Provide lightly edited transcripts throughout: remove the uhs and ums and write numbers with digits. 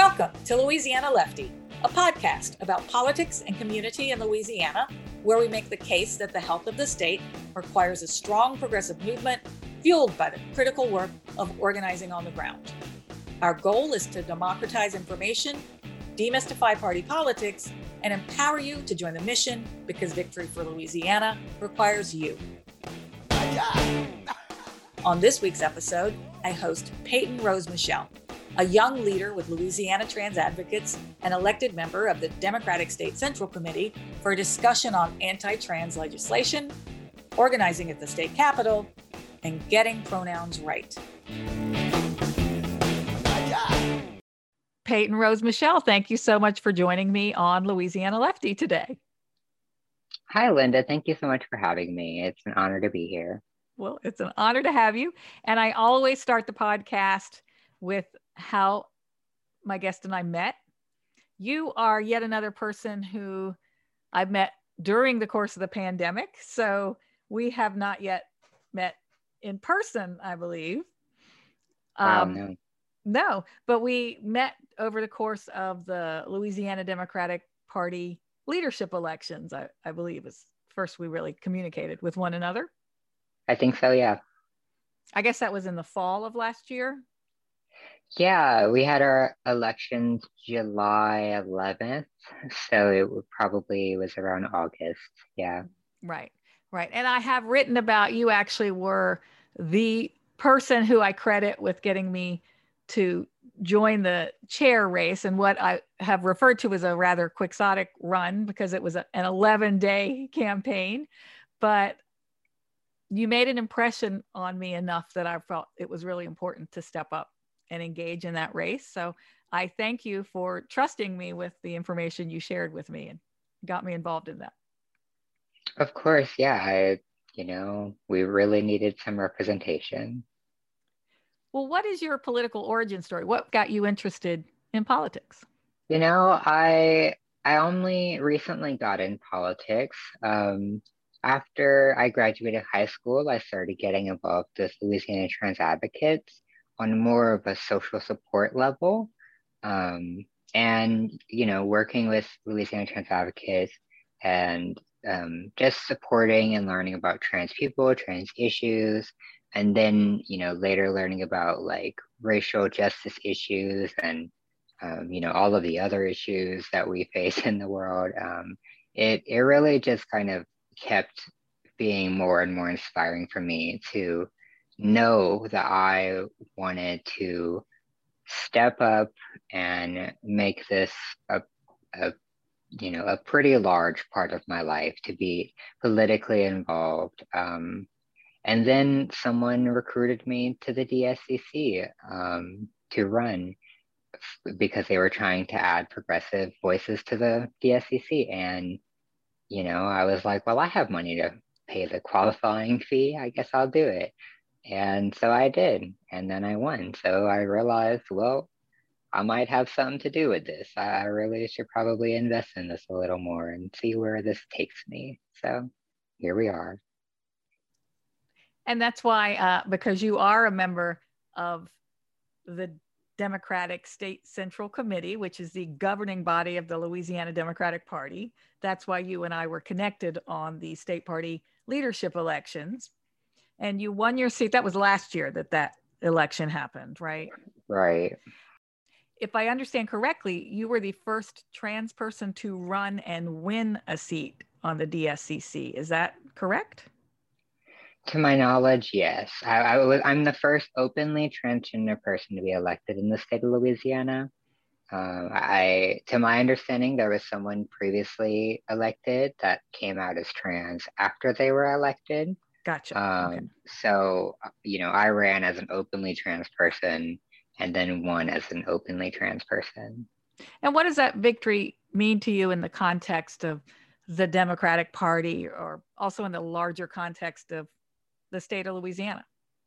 Welcome to Louisiana Lefty, a podcast about politics and community in Louisiana, where we make the case that the health of the state requires a strong progressive movement fueled by the critical work of organizing on the ground. Our goal is to democratize information, demystify party politics, and empower you to join the mission because victory for Louisiana requires you. On this week's episode, I host Peyton Rose Michel, a young leader with Louisiana Trans Advocates and elected member of the Democratic State Central Committee, for a discussion on anti-trans legislation, organizing at the state capitol, and getting pronouns right. Peyton Rose Michel, thank you so much for joining me on Louisiana Lefty today. Hi, Linda. Thank you so much for having me. It's an honor to be here. Well, it's an honor to have you. And I always start the podcast with how my guest and I met. You are yet another person who I've met during the course of the pandemic. So we have not yet met in person, I believe. No, but we met over the course of the Louisiana Democratic Party leadership elections, I believe is first we really communicated with one another. I think so, yeah. I guess that was in the fall of last year. Yeah, we had our elections July 11th, so it probably was around August. Yeah. Right. And I have written about you actually were the person who I credit with getting me to join the chair race and what I have referred to as a rather quixotic run because it was an 11-day campaign. But you made an impression on me enough that I felt it was really important to step up and engage in that race. So I thank you for trusting me with the information you shared with me and got me involved in that. Of course, yeah. We really needed some representation. Well, what is your political origin story? What got you interested in politics? I only recently got in politics. After I graduated high school, I started getting involved with Louisiana Trans Advocates on more of a social support level. Working with Louisiana Trans Advocates and just supporting and learning about trans people, trans issues, and then, later learning about like racial justice issues and, all of the other issues that we face in the world. It really just kind of kept being more and more inspiring for me to know that I wanted to step up and make this a pretty large part of my life, to be politically involved. And then someone recruited me to the DSCC to run because they were trying to add progressive voices to the DSCC. And, I was like, well, I have money to pay the qualifying fee. I guess I'll do it. And so I did. And then I won. So I realized, well, I might have something to do with this. I really should probably invest in this a little more and see where this takes me. So here we are. And that's why, because you are a member of the Democratic State Central Committee, which is the governing body of the Louisiana Democratic Party. That's why you and I were connected on the state party leadership elections. And you won your seat. That was last year that election happened, right? Right. If I understand correctly, you were the first trans person to run and win a seat on the DSCC. Is that correct? To my knowledge, yes. I'm the first openly transgender person to be elected in the state of Louisiana. To my understanding, there was someone previously elected that came out as trans after they were elected. Gotcha. Okay. So, I ran as an openly trans person and then won as an openly trans person. And what does that victory mean to you in the context of the Democratic Party, or also in the larger context of the state of Louisiana?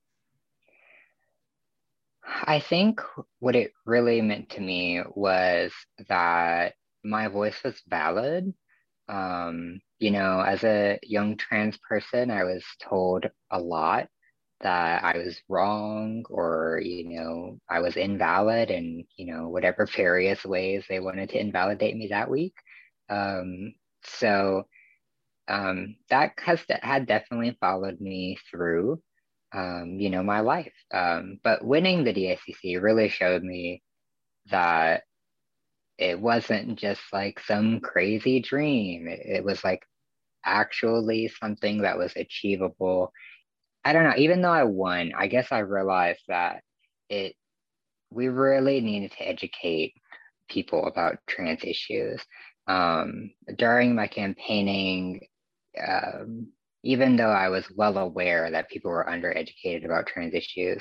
I think what it really meant to me was that my voice was valid. As a young trans person, I was told a lot that I was wrong, or, I was invalid in, whatever various ways they wanted to invalidate me that week. Um, so that had definitely followed me through, my life. But winning the DACC really showed me that it wasn't just like some crazy dream. It was like actually something that was achievable. I don't know, even though I won, I guess I realized that it we really needed to educate people about trans issues. During my campaigning, um, even though I was well aware that people were undereducated about trans issues,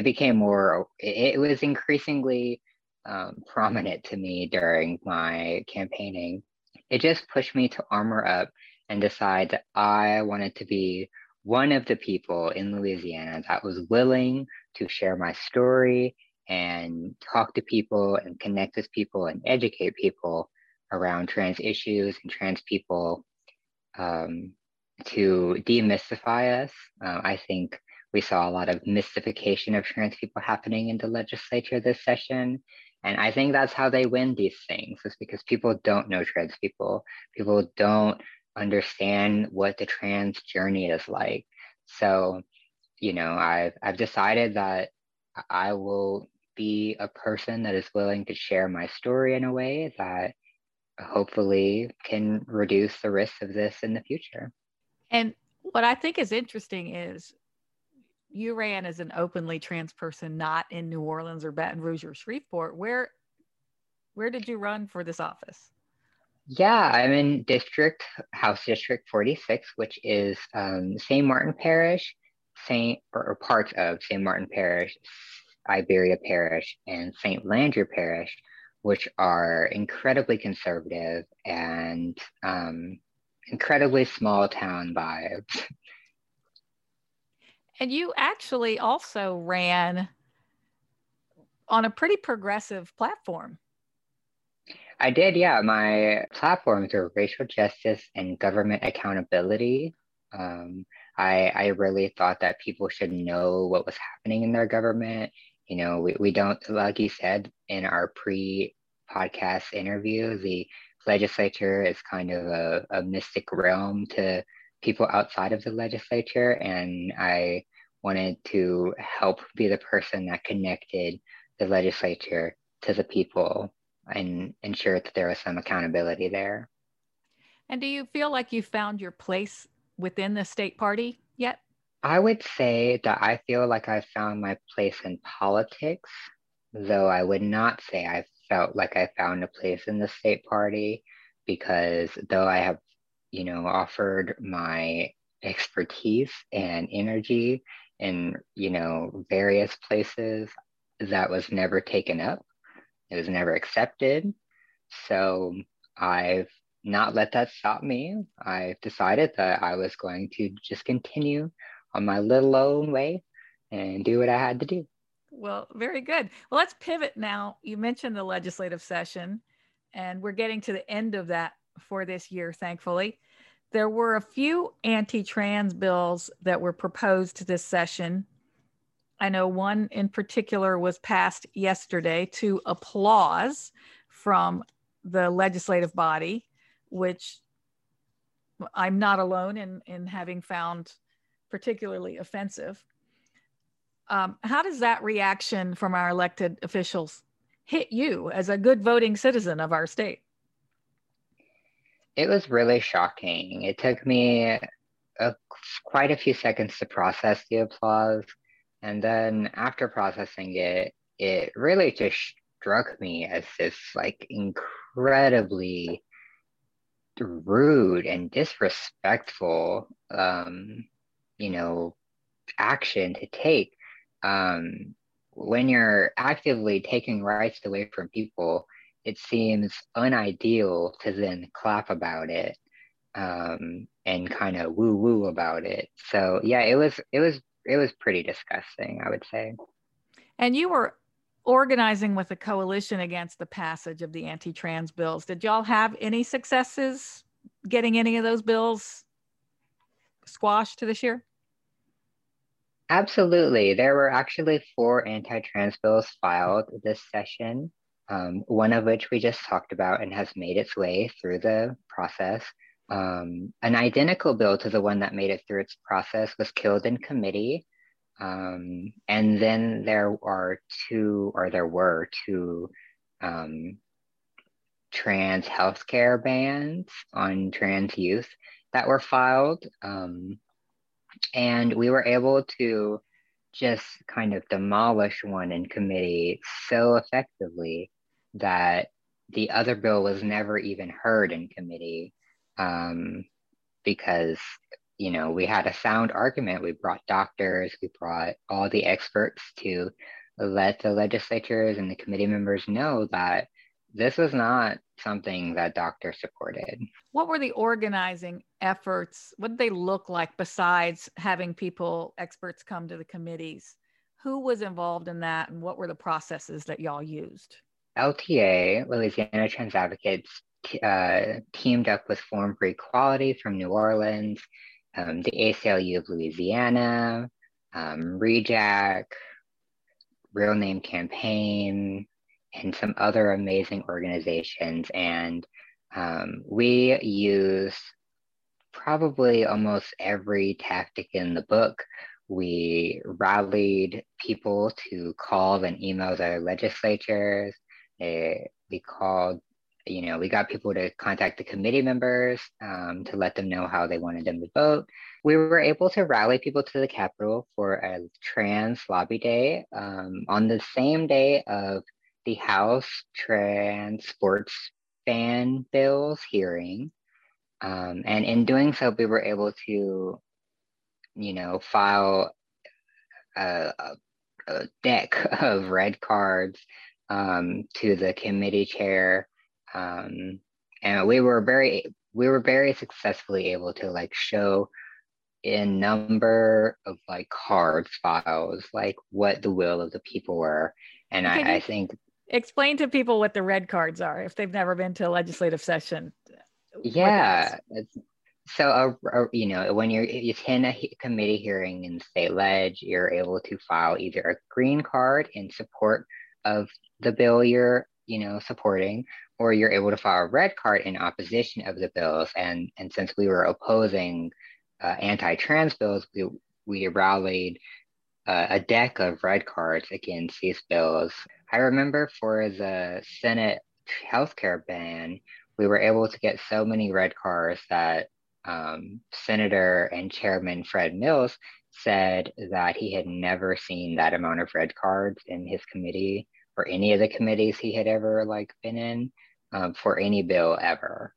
it was increasingly prominent to me during my campaigning. It just pushed me to armor up and decide that I wanted to be one of the people in Louisiana that was willing to share my story and talk to people and connect with people and educate people around trans issues and trans people, um, to demystify us. I think we saw a lot of mystification of trans people happening in the legislature this session. And I think that's how they win these things, is because people don't know trans people. People don't understand what the trans journey is like. So, I've decided that I will be a person that is willing to share my story in a way that hopefully can reduce the risk of this in the future. And what I think is interesting is you ran as an openly trans person, not in New Orleans or Baton Rouge or Shreveport. Where did you run for this office? Yeah, I'm in House District 46, which is St. Martin Parish, or parts of St. Martin Parish, Iberia Parish, and St. Landry Parish, which are incredibly conservative and incredibly small town vibes. And you actually also ran on a pretty progressive platform. I did, yeah. My platforms are racial justice and government accountability. Um, I really thought that people should know what was happening in their government. We don't, like you said in our pre-podcast interview, the legislature is kind of a mystic realm to people outside of the legislature. And I wanted to help be the person that connected the legislature to the people and ensure that there was some accountability there. And do you feel like you found your place within the state party yet? I would say that I feel like I found my place in politics, though I would not say I felt like I found a place in the state party, because though I have, offered my expertise and energy in, various places, that was never taken up. It was never accepted. So I've not let that stop me. I've decided that I was going to just continue on my little own way and do what I had to do. Well, very good. Well, let's pivot now. You mentioned the legislative session, and we're getting to the end of that for this year, thankfully. There were a few anti-trans bills that were proposed this session. I know one in particular was passed yesterday to applause from the legislative body, which I'm not alone in having found particularly offensive. How does that reaction from our elected officials hit you as a good voting citizen of our state? It was really shocking. It took me quite a few seconds to process the applause. And then after processing it, it really just struck me as this like incredibly rude and disrespectful, action to take. When you're actively taking rights away from people, it seems unideal to then clap about it, and kind of woo woo about it. So yeah, it was pretty disgusting, I would say. And you were organizing with a coalition against the passage of the anti-trans bills. Did y'all have any successes getting any of those bills squashed this year? Absolutely. There were actually four anti-trans bills filed this session, one of which we just talked about and has made its way through the process. An identical bill to the one that made it through its process was killed in committee. And then there were two um, trans healthcare bans on trans youth that were filed. And we were able to just kind of demolish one in committee so effectively that the other bill was never even heard in committee, because we had a sound argument. We brought doctors, we brought all the experts to let the legislatures and the committee members know that this was not something that doctors supported. What were the organizing efforts? What did they look like besides having experts come to the committees? Who was involved in that, and what were the processes that y'all used? LTA, Louisiana Trans Advocates, teamed up with Forum for Equality from New Orleans, the ACLU of Louisiana, REJAC, Real Name Campaign, and some other amazing organizations. And we used probably almost every tactic in the book. We rallied people to call and email their legislatures. We called, we got people to contact the committee members to let them know how they wanted them to vote. We were able to rally people to the Capitol for a trans lobby day on the same day of the House trans sports ban bills hearing. And in doing so, we were able to, file a deck of red cards to the committee chair. And we were very successfully able to show in number of cards files, what the will of the people were. And I think explain to people what the red cards are if they've never been to a legislative session. Yeah. So, when you attend a committee hearing in state ledge, you're able to file either a green card in support of the bill you're, supporting, or you're able to file a red card in opposition of the bills. And since we were opposing anti-trans bills, we rallied a deck of red cards against these bills. I remember for the Senate healthcare ban, we were able to get so many red cards that Senator and Chairman Fred Mills said that he had never seen that amount of red cards in his committee or any of the committees he had ever been in for any bill ever.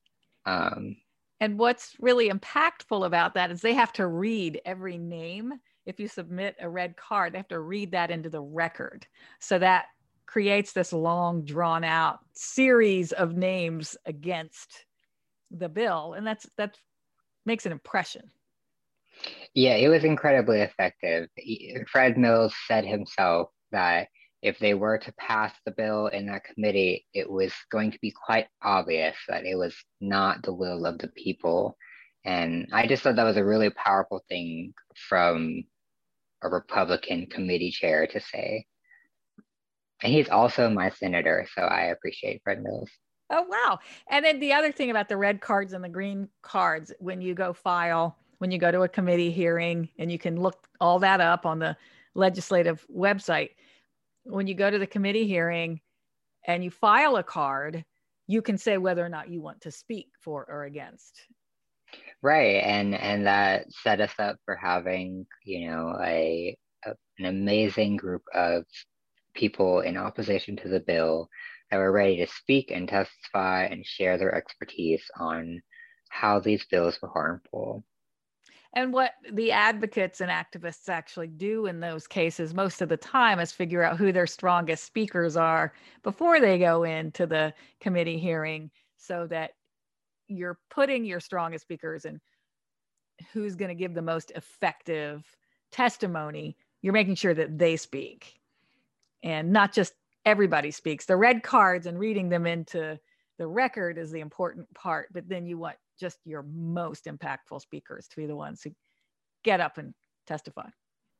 And what's really impactful about that is they have to read every name. If you submit a red card, they have to read that into the record. So that creates this long, drawn out series of names against the bill. And that makes an impression. Yeah, it was incredibly effective. Fred Mills said himself that if they were to pass the bill in that committee, it was going to be quite obvious that it was not the will of the people. And I just thought that was a really powerful thing from a Republican committee chair to say. And he's also my senator, so I appreciate Fred Mills. Oh, wow. And then the other thing about the red cards and the green cards, when you go to a committee hearing, and you can look all that up on the legislative website, when you go to the committee hearing and you file a card, you can say whether or not you want to speak for or against. Right. And that set us up for having, an amazing group of people in opposition to the bill that were ready to speak and testify and share their expertise on how these bills were harmful. And what the advocates and activists actually do in those cases most of the time is figure out who their strongest speakers are before they go into the committee hearing, so that you're putting your strongest speakers and who's going to give the most effective testimony. You're making sure that they speak, and not just everybody speaks. The red cards and reading them into the record is the important part, but then you want just your most impactful speakers to be the ones who get up and testify.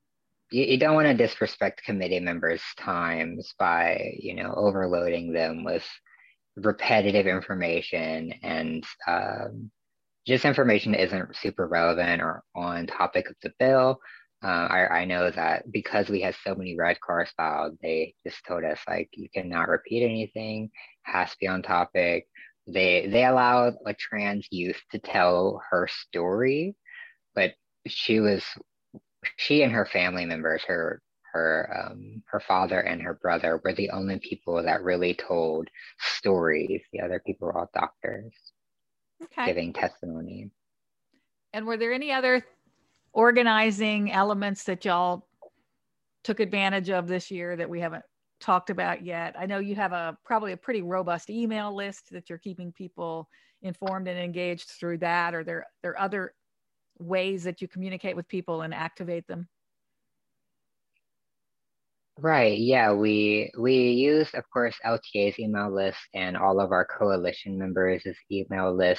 you don't want to disrespect committee members' times by, overloading them with repetitive information and just information that isn't super relevant or on topic of the bill. I know that because we had so many red cards filed, they just told us like you cannot repeat anything, has to be on topic. They allowed a trans youth to tell her story, but she was she and her family members, her father and her brother were the only people that really told stories. The other people were all doctors giving testimony. And were there any other organizing elements that y'all took advantage of this year that we haven't talked about yet? I know you have probably a pretty robust email list that you're keeping people informed and engaged through that. Or there other ways that you communicate with people and activate them? Right. Yeah, we use, of course, LTA's email list and all of our coalition members' email list.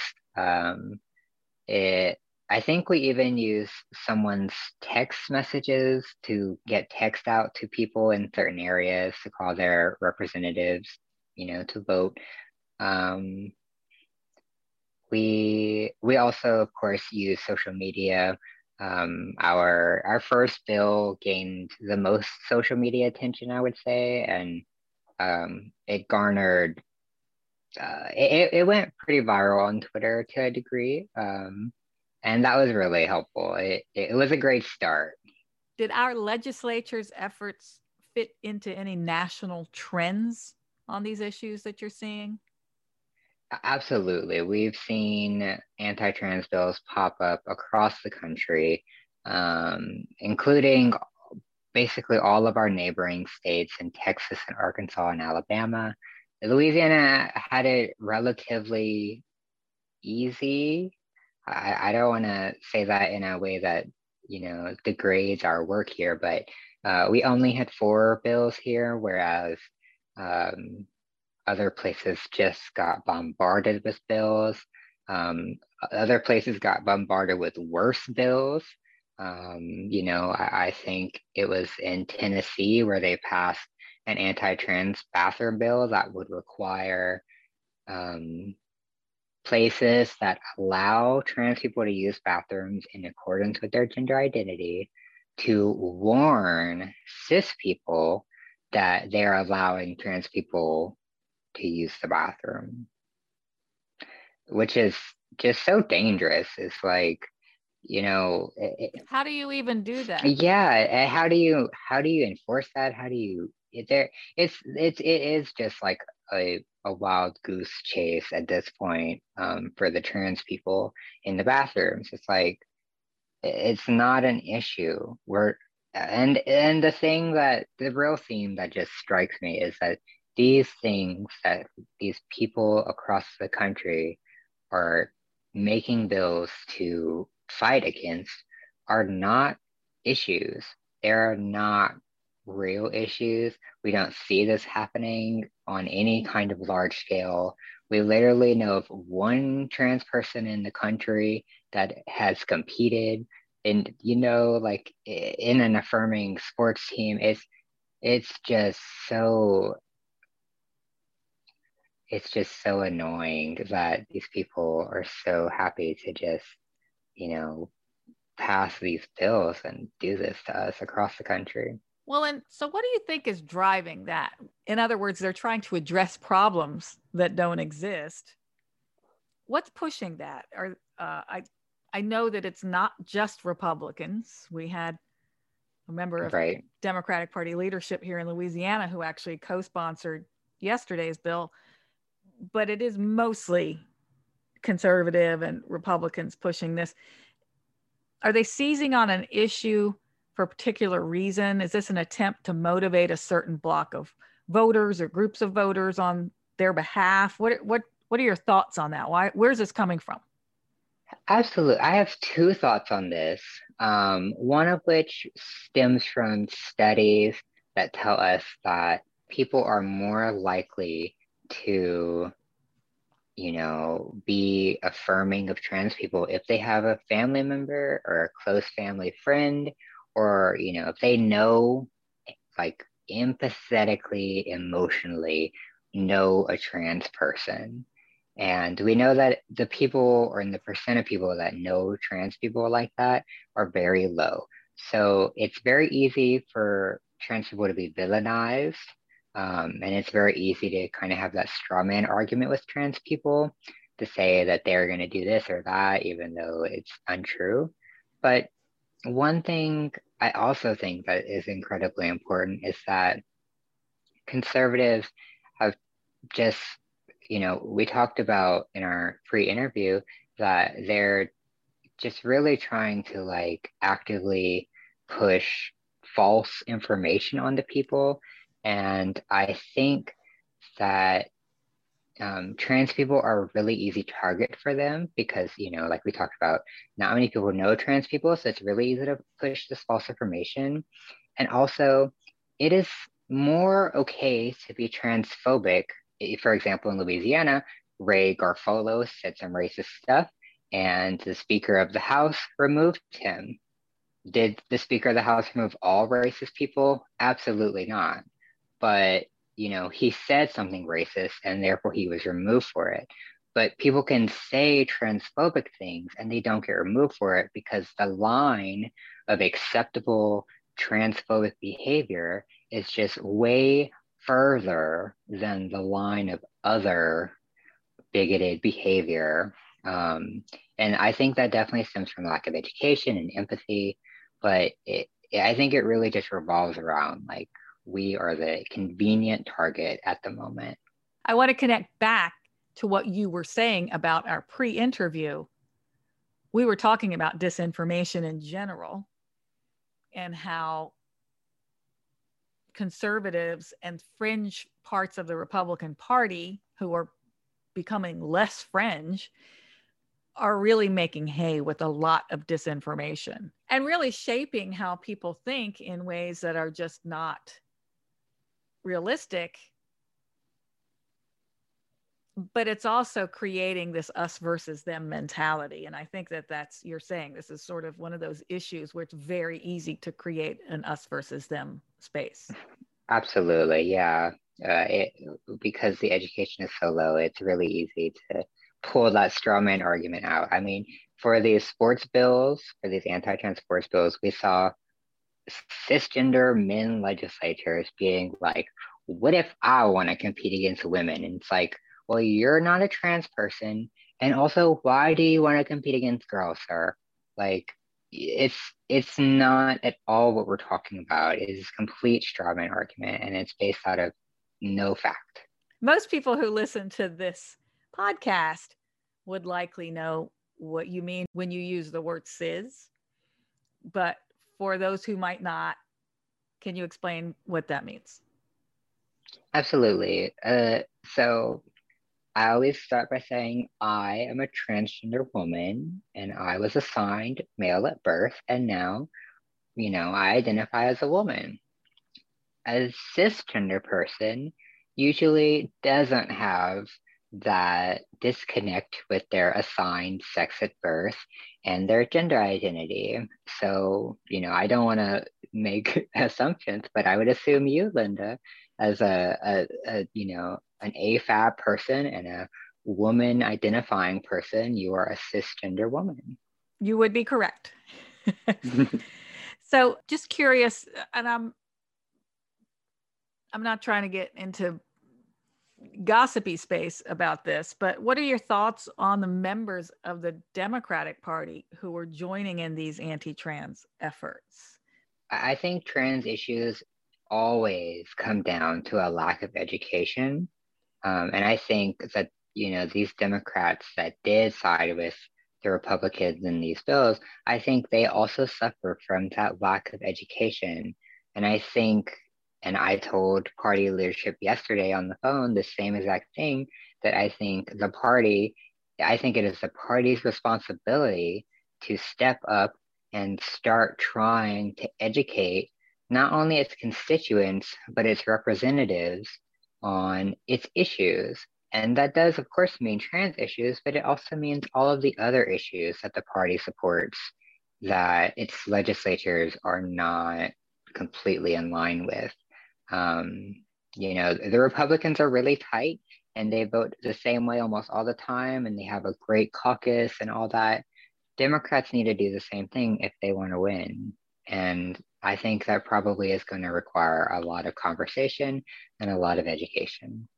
It I think we even use someone's text messages to get text out to people in certain areas to call their representatives, to vote. Um, we also, of course, use social media. Our first bill gained the most social media attention, I would say, and it garnered it went pretty viral on Twitter to a degree, and that was really helpful. It was a great start. Did our legislature's efforts fit into any national trends on these issues that you're seeing? Absolutely. We've seen anti-trans bills pop up across the country, including basically all of our neighboring states in Texas and Arkansas and Alabama. Louisiana had it relatively easy. I don't want to say that in a way that, degrades our work here, but we only had 4 bills here, whereas um, other places just got bombarded with bills. Other places got bombarded with worse bills. I think it was in Tennessee where they passed an anti-trans bathroom bill that would require places that allow trans people to use bathrooms in accordance with their gender identity to warn cis people that they're allowing trans people to use the bathroom, which is just so dangerous. It's like, how do you even do that? Yeah, how do you enforce that? How do you there it is just like a wild goose chase at this point, for the trans people in the bathrooms. It's like it's not an issue. And the real theme that just strikes me is that these things that these people across the country are making bills to fight against are not issues. They're not real issues. We don't see this happening on any kind of large scale. We literally know of one trans person in the country that has competed in, like in an affirming sports team. It's just so it's just so annoying that these people are so happy to just, you know, pass these bills and do this to us across the country. Well, and so what do you think is driving that? In other words, they're trying to address problems that don't exist. What's pushing that? I know that it's not just Republicans. We had a member of Right. Democratic Party leadership here in Louisiana who actually co-sponsored yesterday's bill, but it is mostly conservative and Republicans pushing this. Are they seizing on an issue for a particular reason? Is this an attempt to motivate a certain block of voters or groups of voters on their behalf? What are your thoughts on that? Where's this coming from? Absolutely. I have 2 thoughts on this. One of which stems from studies that tell us that people are more likely to, be affirming of trans people if they have a family member or a close family friend or, if they know, like empathetically, emotionally know a trans person. And we know that the people, or in the percent of people that know trans people like that, are very low. So it's very easy for trans people to be villainized. And it's very easy to kind of have that straw man argument with trans people to say that they're going to do this or that, even though it's untrue. But one thing I also think that is incredibly important is that conservatives have just, we talked about in our pre-interview that they're just really trying to like actively push false information onto people. And I think that trans people are a really easy target for them because, like we talked about, not many people know trans people. So it's really easy to push this false information. And also, it is more okay to be transphobic. For example, in Louisiana, Ray Garofalo said some racist stuff, and the Speaker of the House removed him. Did the Speaker of the House remove all racist people? Absolutely not. But, he said something racist and therefore he was removed for it. But people can say transphobic things and they don't get removed for it because the line of acceptable transphobic behavior is just way further than the line of other bigoted behavior. And I think that definitely stems from lack of education and empathy, but I think it really just revolves around like we are the convenient target at the moment. I want to connect back to what you were saying about our pre-interview. We were talking about disinformation in general and how conservatives and fringe parts of the Republican Party, who are becoming less fringe, are really making hay with a lot of disinformation and really shaping how people think in ways that are just not realistic. But it's also creating this us versus them mentality. And I think you're saying this is sort of one of those issues where it's very easy to create an us versus them space. Absolutely, yeah. Because the education is so low, it's really easy to pull that straw man argument out. I mean, for these sports bills, for these anti-trans sports bills, we saw cisgender men legislators being like, what if I want to compete against women? And it's like, well, you're not a trans person. And also, why do you want to compete against girls, sir? Like, it's not at all what we're talking about. It is a complete straw man argument, and it's based out of no fact. Most people who listen to this podcast would likely know what you mean when you use the word cis. But for those who might not, can you explain what that means? Absolutely. So I always start by saying I am a transgender woman and I was assigned male at birth, and now, I identify as a woman. A cisgender person usually doesn't have that disconnect with their assigned sex at birth and their gender identity. So, I don't want to make assumptions, but I would assume you, Linda, as an AFAB person and a woman identifying person, you are a cisgender woman. You would be correct. So just curious, and I'm not trying to get into gossipy space about this, but what are your thoughts on the members of the Democratic Party who are joining in these anti-trans efforts? I think trans issues always come down to a lack of education. And I think that, these Democrats that did side with the Republicans in these bills, I think they also suffer from that lack of education. And I think, and I told party leadership yesterday on the phone the same exact thing, that I think it is the party's responsibility to step up and start trying to educate not only its constituents, but its representatives on its issues. And that does, of course, mean trans issues, but it also means all of the other issues that the party supports that its legislatures are not completely in line with. Um, the Republicans are really tight and they vote the same way almost all the time, and they have a great caucus and all that. Democrats need to do the same thing if they want to win. And I think that probably is going to require a lot of conversation and a lot of education.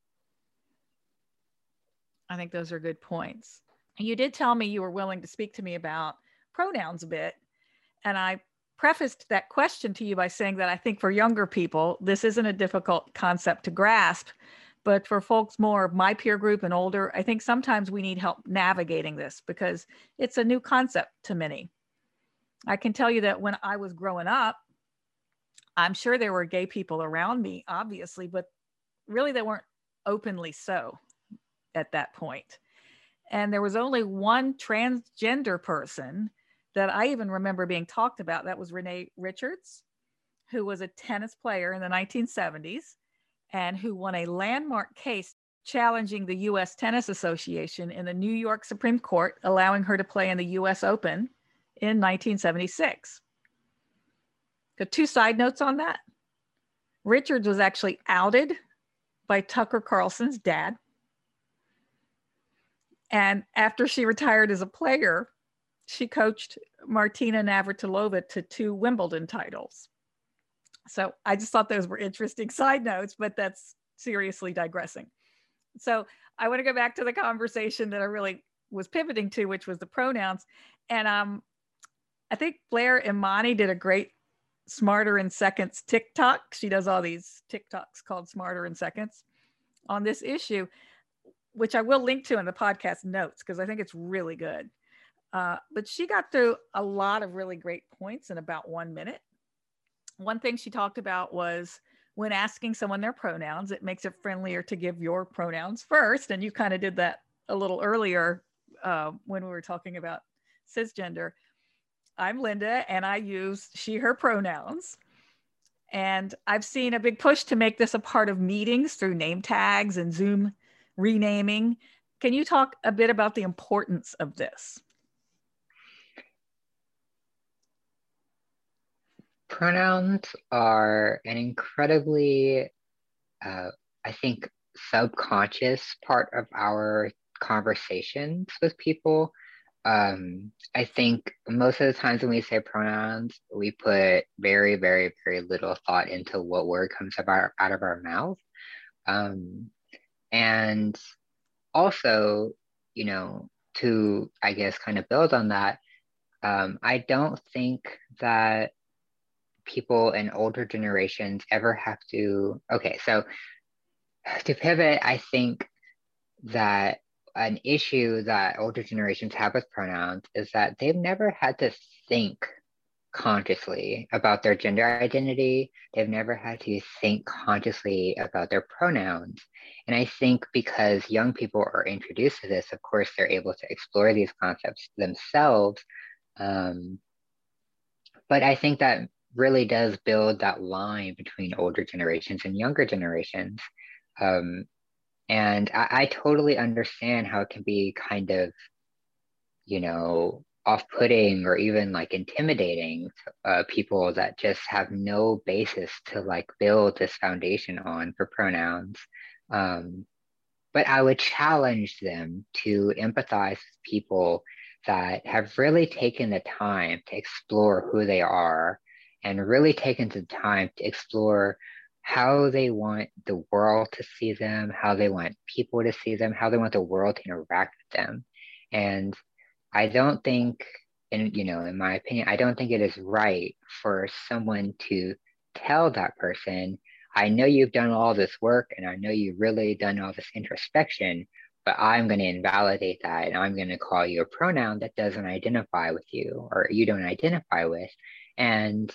I think those are good points. You did tell me you were willing to speak to me about pronouns a bit. And I prefaced that question to you by saying that I think for younger people, this isn't a difficult concept to grasp. But for folks more of my peer group and older, I think sometimes we need help navigating this because it's a new concept to many. I can tell you that when I was growing up, I'm sure there were gay people around me, obviously, but really they weren't openly so at that point. And there was only one transgender person that I even remember being talked about. That was Renee Richards, who was a tennis player in the 1970s and who won a landmark case challenging the US Tennis Association in the New York Supreme Court, allowing her to play in the US Open in 1976. Got two side notes on that. Richards was actually outed by Tucker Carlson's dad. And after she retired as a player, she coached Martina Navratilova to 2 Wimbledon titles. So I just thought those were interesting side notes, but that's seriously digressing. So I want to go back to the conversation that I really was pivoting to, which was the pronouns. And I think Blair Imani did a great Smarter in Seconds TikTok. She does all these TikToks called Smarter in Seconds on this issue, which I will link to in the podcast notes because I think it's really good. But she got through a lot of really great points in about 1 minute. One thing she talked about was when asking someone their pronouns, it makes it friendlier to give your pronouns first. And you kind of did that a little earlier when we were talking about cisgender. I'm Linda and I use she, her pronouns. And I've seen a big push to make this a part of meetings through name tags and Zoom renaming. Can you talk a bit about the importance of this? Pronouns are an incredibly, I think, subconscious part of our conversations with people. I think most of the times when we say pronouns, we put very, very, very little thought into what word comes out of our mouth. And also, to, I guess, kind of build on that, I don't think that people in older generations ever have to, okay, so to pivot, I think that an issue that older generations have with pronouns is that they've never had to think consciously about their gender identity. They've never had to think consciously about their pronouns. And I think because young people are introduced to this, of course, they're able to explore these concepts themselves. But I think that really does build that line between older generations and younger generations. Um, and I totally understand how it can be kind of, off-putting or even like intimidating people that just have no basis to like build this foundation on for pronouns. But I would challenge them to empathize with people that have really taken the time to explore who they are and really taken the time to explore how they want the world to see them, how they want people to see them, how they want the world to interact with them. And I don't think, in my opinion, I don't think it is right for someone to tell that person, I know you've done all this work and I know you've really done all this introspection, but I'm going to invalidate that and I'm going to call you a pronoun that doesn't identify with you or you don't identify with. And,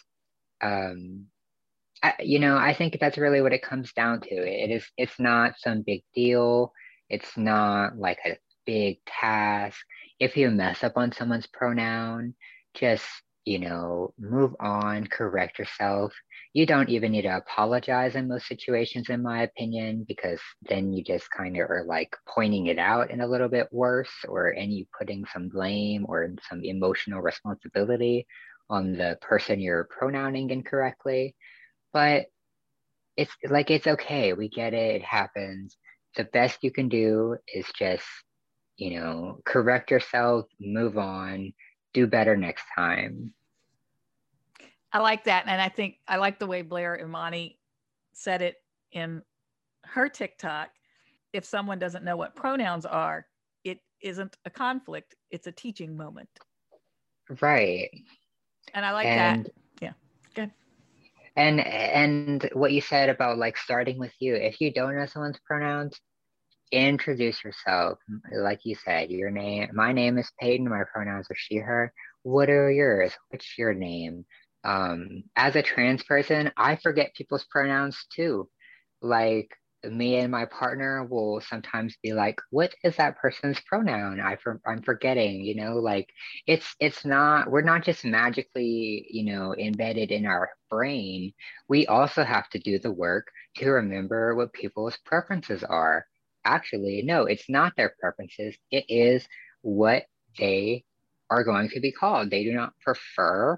I think that's really what it comes down to. It's not some big deal. It's not like a big task. If you mess up on someone's pronoun, just move on, correct yourself. You don't even need to apologize in most situations, in my opinion, because then you just kind of are like pointing it out in a little bit worse, and you putting some blame or some emotional responsibility on the person you're pronouncing incorrectly. But it's okay. We get it. It happens. The best you can do is just, correct yourself, move on, do better next time. I like that. And I think I like the way Blair Imani said it in her TikTok. If someone doesn't know what pronouns are, it isn't a conflict, it's a teaching moment. Right. And I like And that. Yeah. Good. and what you said about like starting with you, if you don't know someone's pronouns, introduce yourself. Like you said, your name, my name is Peyton, my pronouns are she, her. What are yours? What's your name? As a trans person, I forget people's pronouns too. Like me and my partner will sometimes be like, what is that person's pronoun? I'm forgetting, like it's not, we're not just magically, embedded in our brain. We also have to do the work to remember what people's preferences are. Actually, no, it's not their preferences. It is what they are going to be called. They do not prefer.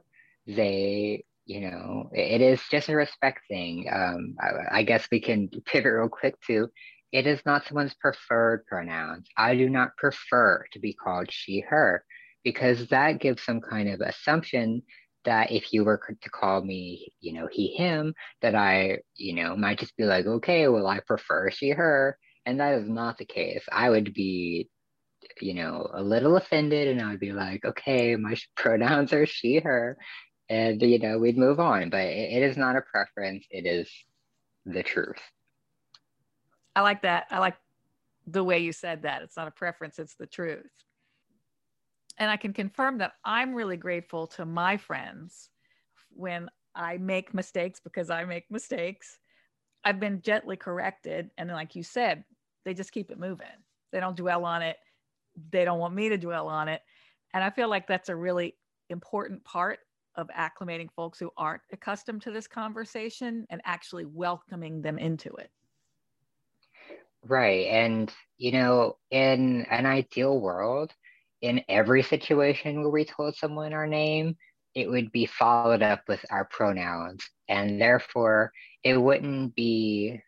It is just a respect thing. I guess we can pivot real quick to it is not someone's preferred pronouns. I do not prefer to be called she, her, because that gives some kind of assumption that if you were to call me, he, him, that I, might just be like, okay, well, I prefer she, her. And that is not the case. I would be, a little offended and I would be like, okay, my pronouns are she, her. And, we'd move on. But it is not a preference, it is the truth. I like that. I like the way you said that. It's not a preference, it's the truth. And I can confirm that I'm really grateful to my friends when I make mistakes, because I make mistakes. I've been gently corrected. And like you said, they just keep it moving. They don't dwell on it. They don't want me to dwell on it. And I feel like that's a really important part of acclimating folks who aren't accustomed to this conversation and actually welcoming them into it. Right. And, in an ideal world, in every situation where we told someone our name, it would be followed up with our pronouns. And therefore, it wouldn't be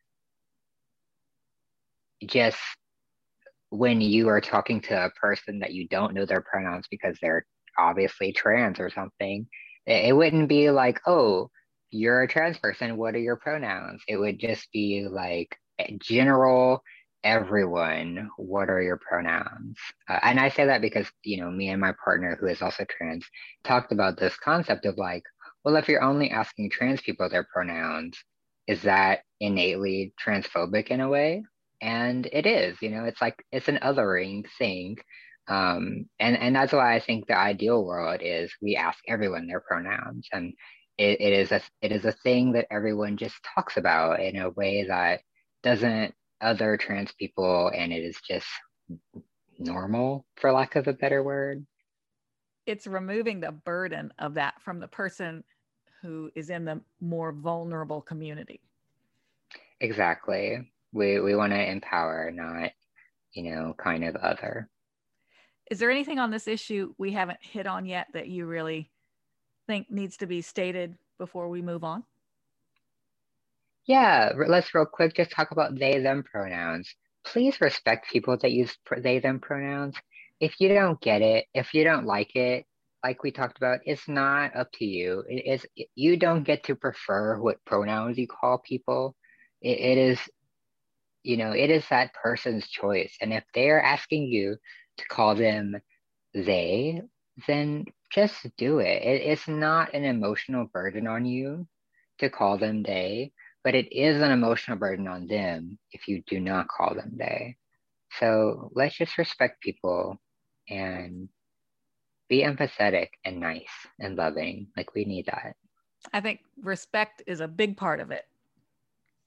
just when you are talking to a person that you don't know their pronouns because they're obviously trans or something. It wouldn't be like, oh, you're a trans person, what are your pronouns? It would just be like general, everyone, what are your pronouns? And I say that because, me and my partner, who is also trans, talked about this concept of like, well, if you're only asking trans people their pronouns, is that innately transphobic in a way? And it is, it's like it's an othering thing. And that's why I think the ideal world is we ask everyone their pronouns, and it is a thing that everyone just talks about in a way that doesn't other trans people, and it is just normal, for lack of a better word. It's removing the burden of that from the person who is in the more vulnerable community. Exactly. We want to empower, not, kind of other. Is there anything on this issue we haven't hit on yet that you really think needs to be stated before we move on? Yeah, let's real quick just talk about they, them pronouns. Please respect people that use they, them pronouns. If you don't get it, if you don't like it, like we talked about, it's not up to you. It is, you don't get to prefer what pronouns you call people. It is, it is that person's choice. And if they are asking you to call them they, then just do it. It's not an emotional burden on you to call them they, but it is an emotional burden on them if you do not call them they. So let's just respect people and be empathetic and nice and loving. Like we need that. I think respect is a big part of it.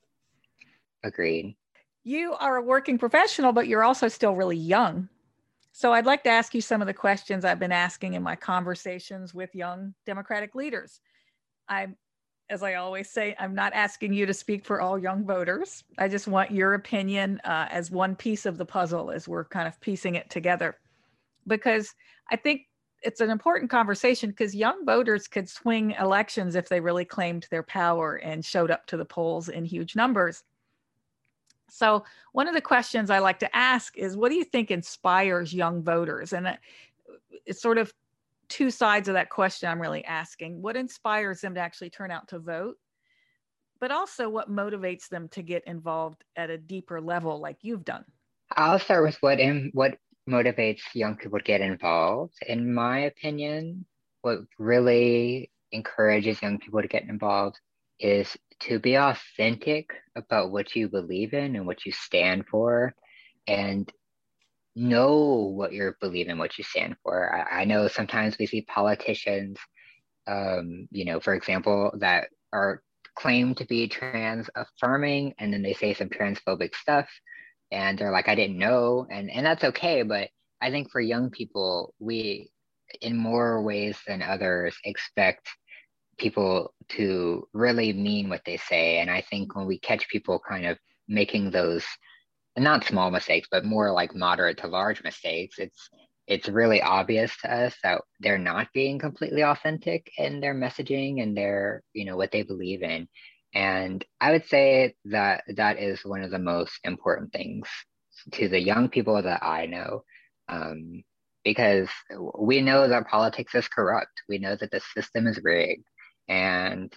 Agreed. You are a working professional, but you're also still really young. So I'd like to ask you some of the questions I've been asking in my conversations with young Democratic leaders. I'm, as I always say, I'm not asking you to speak for all young voters. I just want your opinion as one piece of the puzzle as we're kind of piecing it together. Because I think it's an important conversation because young voters could swing elections if they really claimed their power and showed up to the polls in huge numbers. So one of the questions I like to ask is, what do you think inspires young voters? And it's sort of two sides of that question I'm really asking. What inspires them to actually turn out to vote? But also what motivates them to get involved at a deeper level like you've done? I'll start with what motivates young people to get involved. In my opinion, what really encourages young people to get involved is to be authentic about what you believe in and what you stand for, and know what you believe in, what you stand for. I know sometimes we see politicians, for example, that are claimed to be trans affirming, and then they say some transphobic stuff, and they're like, I didn't know, and that's okay. But I think for young people, we, in more ways than others, expect people to really mean what they say. And I think when we catch people kind of making those not small mistakes, but more like moderate to large mistakes, it's really obvious to us that they're not being completely authentic in their messaging and their, what they believe in. And I would say that that is one of the most important things to the young people that I know. Um, because we know that politics is corrupt. We know that the system is rigged. And,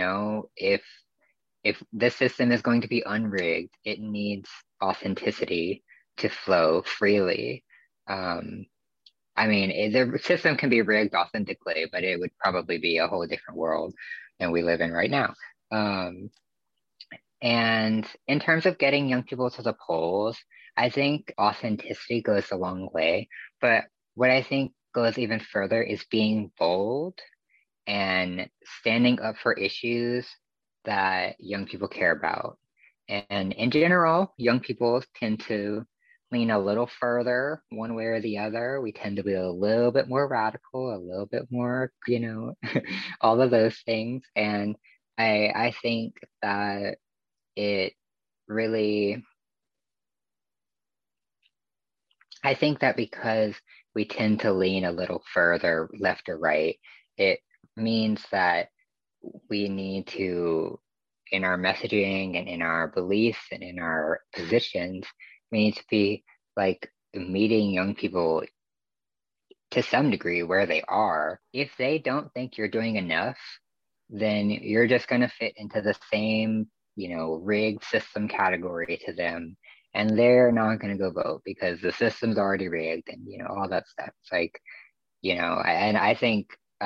if this system is going to be unrigged, it needs authenticity to flow freely. Um, I mean, the system can be rigged authentically, but it would probably be a whole different world than we live in right now. Um, and in terms of getting young people to the polls, I think authenticity goes a long way. But what I think goes even further is being bold and standing up for issues that young people care about. And in general, young people tend to lean a little further one way or the other. We tend to be a little bit more radical, a little bit more, all of those things. And I think that it really, I think that because we tend to lean a little further left or right, it means that we need to, in our messaging and in our beliefs and in our positions, we need to be like meeting young people to some degree where they are. If they don't think you're doing enough, then you're just going to fit into the same, rigged system category to them. And they're not going to go vote because the system's already rigged and, all that stuff. It's like, and I think,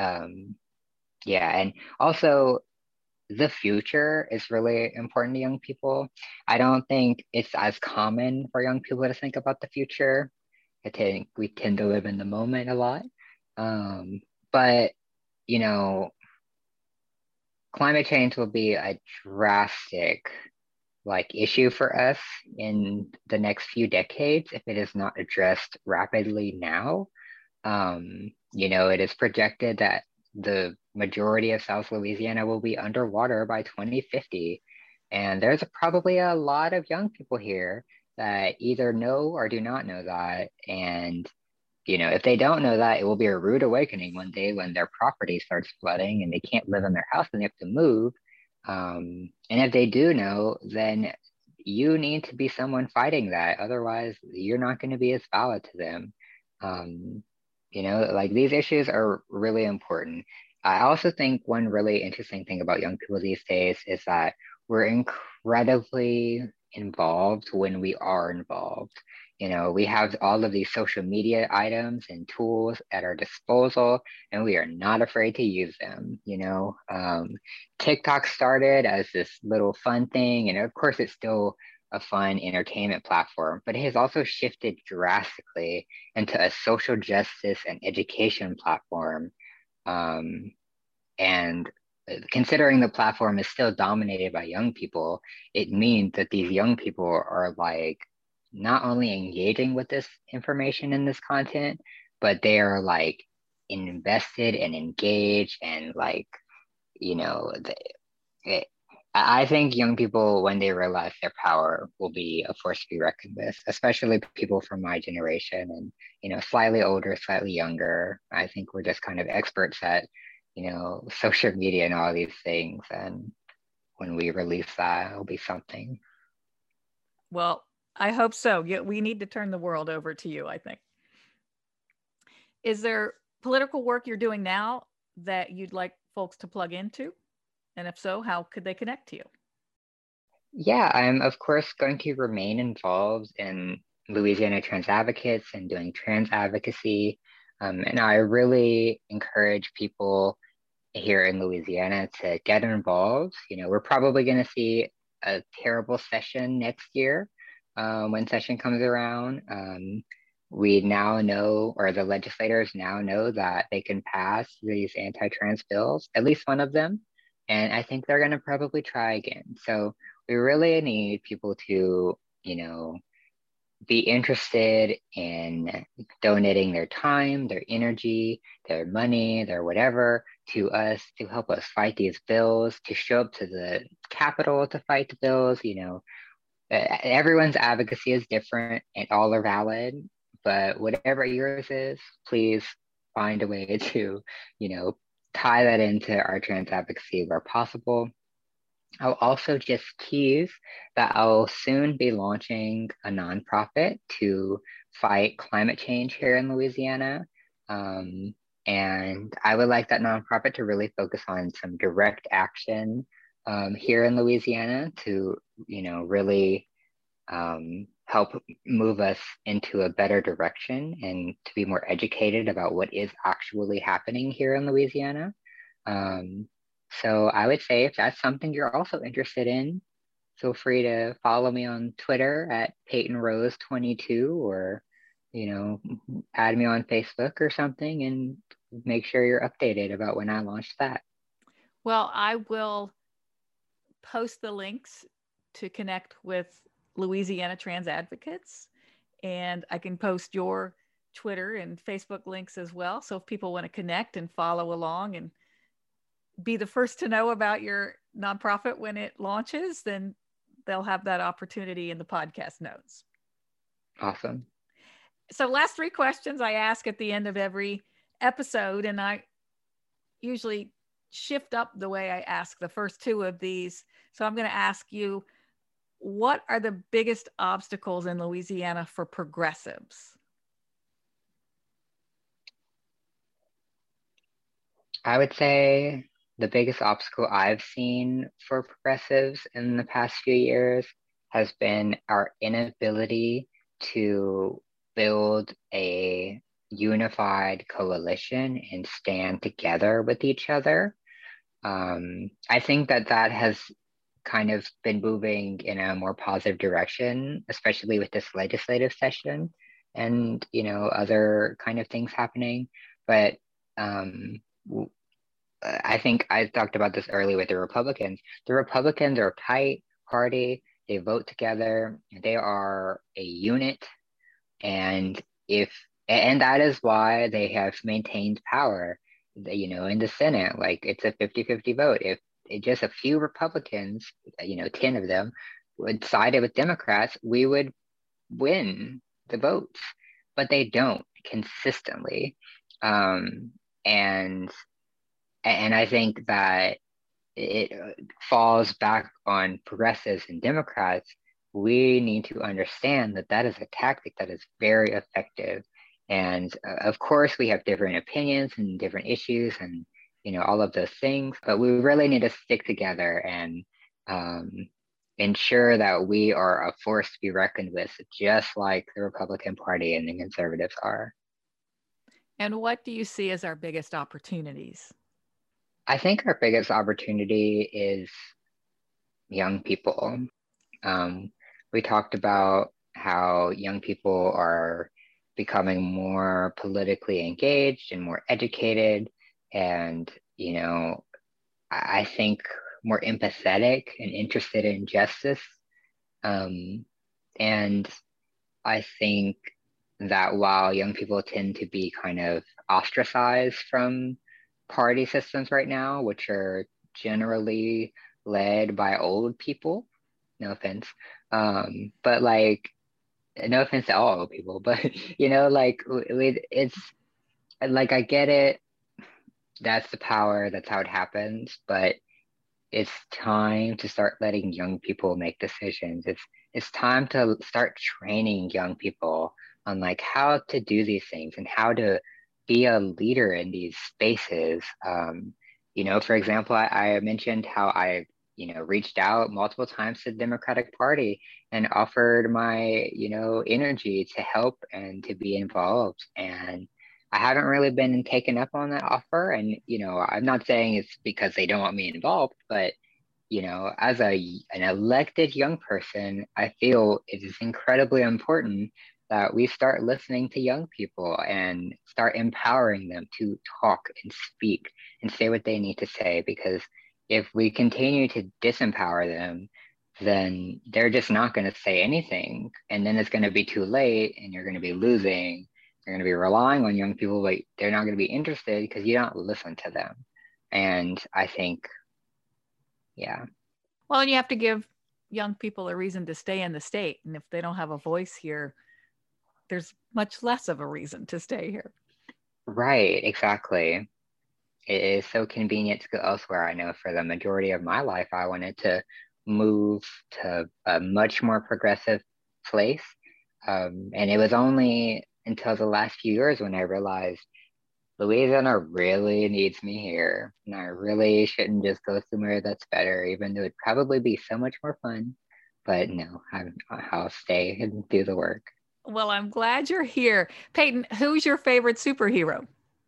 yeah. And also, the future is really important to young people. I don't think it's as common for young people to think about the future. I think we tend to live in the moment a lot. But, you know, climate change will be a drastic issue for us in the next few decades if it is not addressed rapidly now. It is projected that the majority of South Louisiana will be underwater by 2050. And there's probably a lot of young people here that either know or do not know that. And, if they don't know that, it will be a rude awakening one day when their property starts flooding and they can't live in their house and they have to move. And if they do know, then you need to be someone fighting that. Otherwise, you're not going to be as valid to them. Um, these issues are really important. I also think one really interesting thing about young people these days is that we're incredibly involved when we are involved. We have all of these social media items and tools at our disposal, and we are not afraid to use them. TikTok started as this little fun thing, and of course, it's still a fun entertainment platform, but it has also shifted drastically into a social justice and education platform. And considering the platform is still dominated by young people, it means that these young people are not only engaging with this information and this content, but they are like invested and engaged and like, you know, it, I think young people, when they realize their power, will be a force to be reckoned with, especially people from my generation and, slightly older, slightly younger. I think we're just kind of experts at, social media and all these things. And when we release that, it'll be something. Well, I hope so. Yeah, we need to turn the world over to you, I think. Is there political work you're doing now that you'd like folks to plug into? And if so, how could they connect to you? Yeah, I'm of course going to remain involved in Louisiana Trans Advocates and doing trans advocacy. And I really encourage people here in Louisiana to get involved. We're probably going to see a terrible session next year when session comes around. We now know, or the legislators now know, that they can pass these anti-trans bills, at least one of them. And I think they're going to probably try again. So we really need people to, be interested in donating their time, their energy, their money, their whatever to us to help us fight these bills, to show up to the Capitol to fight the bills. Everyone's advocacy is different and all are valid, but whatever yours is, please find a way to, tie that into our trans advocacy where possible. I'll also just tease that I'll soon be launching a nonprofit to fight climate change here in Louisiana. And I would like that nonprofit to really focus on some direct action here in Louisiana to, really help move us into a better direction and to be more educated about what is actually happening here in Louisiana. So I would say if that's something you're also interested in, feel free to follow me on Twitter at Peyton Rose 22 or, add me on Facebook or something and make sure you're updated about when I launch that. Well, I will post the links to connect with Louisiana Trans Advocates, and I can post your Twitter and Facebook links as well. So if people want to connect and follow along and be the first to know about your nonprofit when it launches, then they'll have that opportunity in the podcast notes. Awesome. So last three questions I ask at the end of every episode, and I usually shift up the way I ask the first two of these. So I'm going to ask you, what are the biggest obstacles in Louisiana for progressives? I would say the biggest obstacle I've seen for progressives in the past few years has been our inability to build a unified coalition and stand together with each other. I think that has kind of been moving in a more positive direction, especially with this legislative session and, other kind of things happening. But I think I talked about this earlier with the Republicans. The Republicans are a tight party. They vote together. They are a unit. And that is why they have maintained power, in the Senate. Like it's a 50-50 vote. If just a few Republicans, 10 of them would side with Democrats, we would win the votes, but they don't consistently. And I think that it falls back on progressives and Democrats. We need to understand that is a tactic that is very effective. And of course, we have different opinions and different issues and, all of those things, but we really need to stick together and ensure that we are a force to be reckoned with, just like the Republican Party and the conservatives are. And what do you see as our biggest opportunities? I think our biggest opportunity is young people. We talked about how young people are becoming more politically engaged and more educated and, I think more empathetic and interested in justice. And I think that while young people tend to be kind of ostracized from party systems right now, which are generally led by old people, no offense, but like, no offense to all old people, but like it's like I get it. That's the power. That's how it happens. But it's time to start letting young people make decisions. It's time to start training young people on like how to do these things and how to be a leader in these spaces. For example, I mentioned how I, reached out multiple times to the Democratic Party and offered my, energy to help and to be involved. And I haven't really been taken up on that offer. And, I'm not saying it's because they don't want me involved, but, as an elected young person, I feel it is incredibly important that we start listening to young people and start empowering them to talk and speak and say what they need to say. Because if we continue to disempower them, then they're just not going to say anything. And then it's going to be too late and you're going to be losing. You're going to be relying on young people, but they're not going to be interested because you don't listen to them. And I think, yeah. Well, and you have to give young people a reason to stay in the state. And if they don't have a voice here, there's much less of a reason to stay here. Right, exactly. It is so convenient to go elsewhere. I know for the majority of my life, I wanted to move to a much more progressive place. And it was only until the last few years when I realized Louisiana really needs me here. And I really shouldn't just go somewhere that's better, even though it'd probably be so much more fun. But no, I'll stay and do the work. Well, I'm glad you're here. Peyton, who's your favorite superhero?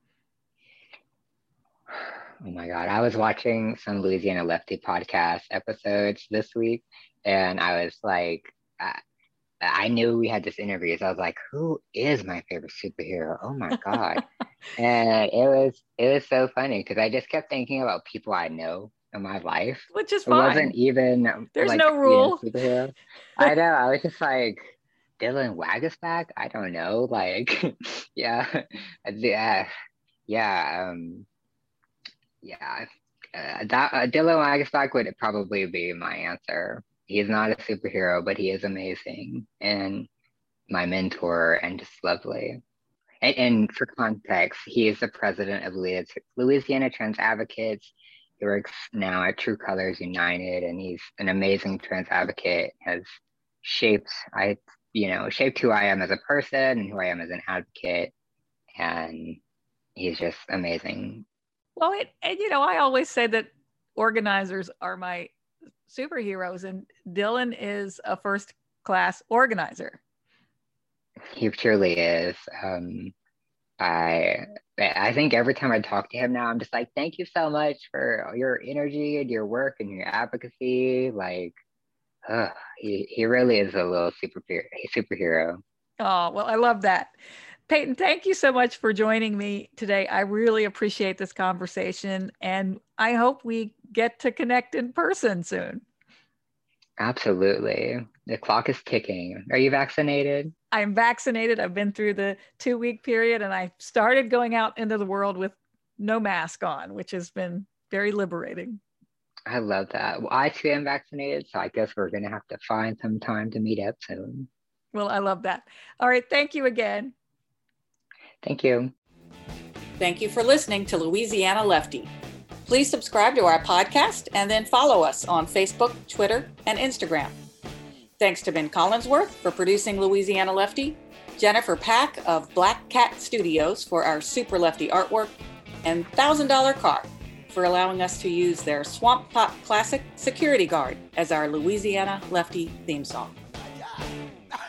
Oh my God. I was watching some Louisiana Lefty podcast episodes this week, and I was like, I knew we had this interview, so I was like, who is my favorite superhero? Oh my God. And it was so funny because I just kept thinking about people I know in my life. Which is It fine. wasn't even There's like, no rule. Superhero. I know. I was just like, Dylan Wagisback? I don't know. Like, yeah. Yeah. Yeah. Dylan Wagisback would probably be my answer. He's not a superhero, but he is amazing and my mentor and just lovely. And for context, he is the president of Louisiana Trans Advocates. He works now at True Colors United, and he's an amazing trans advocate. Has shaped shaped who I am as a person and who I am as an advocate. And he's just amazing. Well, I always say that organizers are my superheroes, and Dylan is a first-class organizer. He truly is. I think every time I talk to him now, I'm just like, thank you so much for your energy and your work and your advocacy. Like, he really is a little superhero. Oh, well, I love that. Peyton, thank you so much for joining me today. I really appreciate this conversation, and I hope we get to connect in person soon. Absolutely. The clock is ticking. Are you vaccinated? I'm vaccinated. I've been through the 2-week period, and I started going out into the world with no mask on, which has been very liberating. I love that. Well, I too am vaccinated, so I guess we're going to have to find some time to meet up soon. Well, I love that. All right. Thank you again. Thank you. Thank you for listening to Louisiana Lefty. Please subscribe to our podcast and then follow us on Facebook, Twitter, and Instagram. Thanks to Ben Collinsworth for producing Louisiana Lefty, Jennifer Pack of Black Cat Studios for our Super Lefty artwork, and $1,000 Car for allowing us to use their Swamp Pop classic Security Guard as our Louisiana Lefty theme song.